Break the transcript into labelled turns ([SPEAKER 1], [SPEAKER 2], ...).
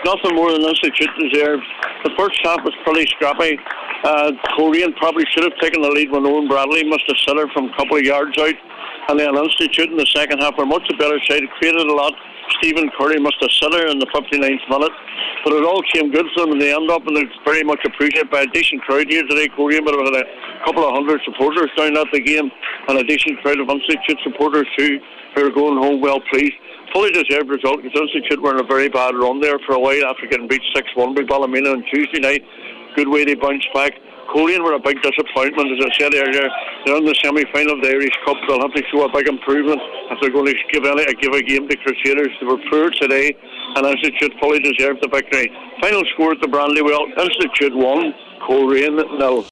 [SPEAKER 1] nothing more than Institute deserved. The first half was pretty scrappy. Coleraine probably should have taken the lead when Owen Bradley must have set her from a couple of yards out. And then Institute in the second half were much the better side, created a lot. Stephen Curry must have set her in the 59th minute. But it all came good for them in the end up, and it's very much appreciated by a decent crowd here today. Coleraine would have had a couple of hundred supporters down at the game, and a decent crowd of Institute supporters too, who are going home well pleased. Fully deserved result, because Institute were in a very bad run there for a while after getting beat 6-1 by Ballymena on Tuesday night. Good way to bounce back. Coleraine were a big disappointment, as I said earlier. They're in the semi-final of the Irish Cup. They'll have to show a big improvement if they're going to give a game to Crusaders. They were poor today, and Institute fully deserved the victory. Final score at the Brandywell: Institute 1, Coleraine 0.